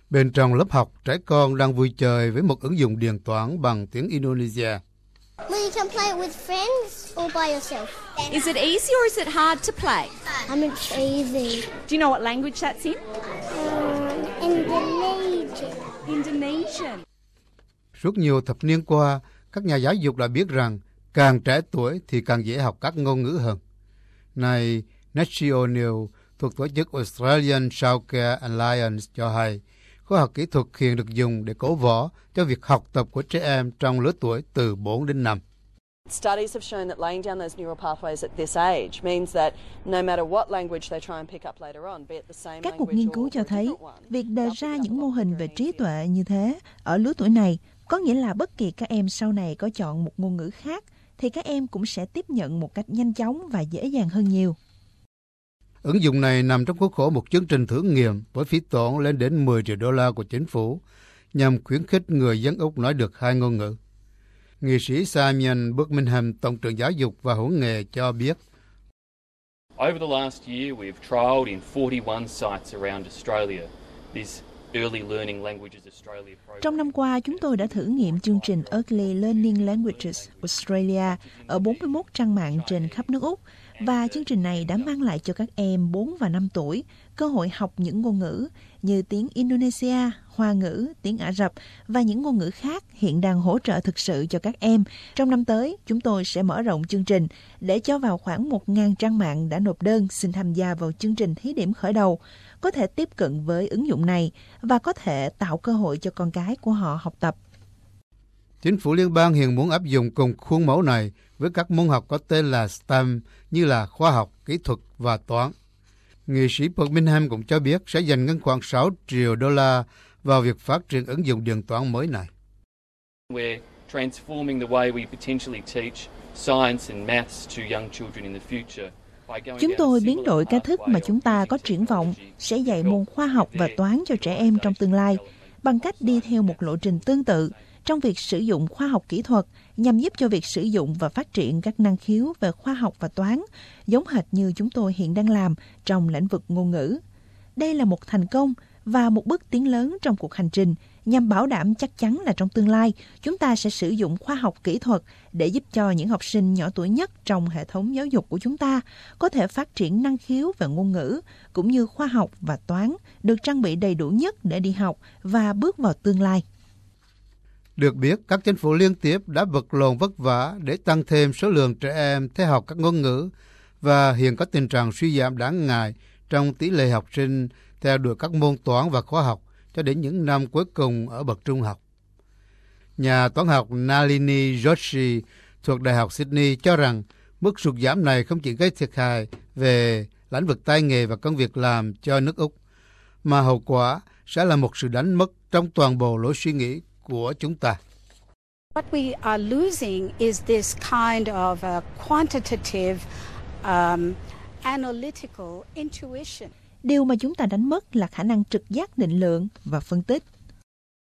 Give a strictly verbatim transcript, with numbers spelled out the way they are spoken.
Bên trong lớp học, trẻ con đang vui chơi với một ứng dụng điện toán bằng tiếng Indonesia. Well, you can play it with friends or by yourself. Is it easy or is it hard to play? I mean, it's easy. Do you know what language that's in? Um, Indonesian. Indonesian. Suốt nhiều thập niên qua, các nhà giáo dục đã biết rằng càng trẻ tuổi thì càng dễ học các ngôn ngữ hơn. Này, Natchi O'Neill thuộc tổ chức Australian Childcare Alliance cho hay, khoa học kỹ thuật hiện được dùng để cổ võ cho việc học tập của trẻ em trong lứa tuổi từ bốn đến năm. Studies have shown that laying down those neural pathways at this age means that no matter what language they try and pick up later on, be it the same Các language cuộc nghiên cứu cho thấy, việc đề ra những mô hình về trí tuệ như thế ở lứa tuổi này có nghĩa là bất kỳ các em sau này có chọn một ngôn ngữ khác thì các em cũng sẽ tiếp nhận một cách nhanh chóng và dễ dàng hơn nhiều. Ứng dụng này nằm trong khuôn khổ một chương trình thử nghiệm với phí tổn lên đến mười triệu đô la của chính phủ nhằm khuyến khích người dân Úc nói được hai ngôn ngữ. Nghị sĩ Simon Birmingham, Tổng trưởng Giáo dục và Huấn nghề cho biết. Over the last year, we've trialled in forty-one sites around Australia this Early Learning Languages Australia program. Trong năm qua, chúng tôi đã thử nghiệm chương trình Early Learning Languages Australia ở bốn mươi mốt trang mạng trên khắp nước Úc. Và chương trình này đã mang lại cho các em bốn và năm tuổi cơ hội học những ngôn ngữ như tiếng Indonesia, Hoa ngữ, tiếng Ả Rập và những ngôn ngữ khác hiện đang hỗ trợ thực sự cho các em. Trong năm tới, chúng tôi sẽ mở rộng chương trình để cho vào khoảng một nghìn trang mạng đã nộp đơn xin tham gia vào chương trình thí điểm khởi đầu, có thể tiếp cận với ứng dụng này và có thể tạo cơ hội cho con cái của họ học tập. Chính phủ liên bang hiện muốn áp dụng cùng khuôn mẫu này với các môn học có tên là STEM như là khoa học, kỹ thuật và toán. Nghị sĩ Birmingham cũng cho biết sẽ dành ngân khoảng sáu triệu đô la vào việc phát triển ứng dụng điện toán mới này. We're transforming the way we potentially teach science and maths to young children in the future. Chúng tôi biến đổi cách thức mà chúng ta có triển vọng sẽ dạy môn khoa học và toán cho trẻ em trong tương lai bằng cách đi theo một lộ trình tương tự trong việc sử dụng khoa học kỹ thuật nhằm giúp cho việc sử dụng và phát triển các năng khiếu về khoa học và toán, giống hệt như chúng tôi hiện đang làm trong lĩnh vực ngôn ngữ. Đây là một thành công và một bước tiến lớn trong cuộc hành trình nhằm bảo đảm chắc chắn là trong tương lai chúng ta sẽ sử dụng khoa học kỹ thuật để giúp cho những học sinh nhỏ tuổi nhất trong hệ thống giáo dục của chúng ta có thể phát triển năng khiếu về ngôn ngữ cũng như khoa học và toán được trang bị đầy đủ nhất để đi học và bước vào tương lai. Được biết, các chính phủ liên tiếp đã vật lộn vất vả để tăng thêm số lượng trẻ em theo học các ngôn ngữ và hiện có tình trạng suy giảm đáng ngại trong tỷ lệ học sinh theo đuổi các môn toán và khoa học cho đến những năm cuối cùng ở bậc trung học. Nhà toán học Nalini Joshi thuộc Đại học Sydney cho rằng mức sụt giảm này không chỉ gây thiệt hại về lĩnh vực tay nghề và công việc làm cho nước Úc, mà hậu quả sẽ là một sự đánh mất trong toàn bộ lối suy nghĩ của chúng ta. What we are losing is this kind of a quantitative, um, analytical intuition. Điều mà chúng ta đánh mất là khả năng trực giác định lượng và phân tích.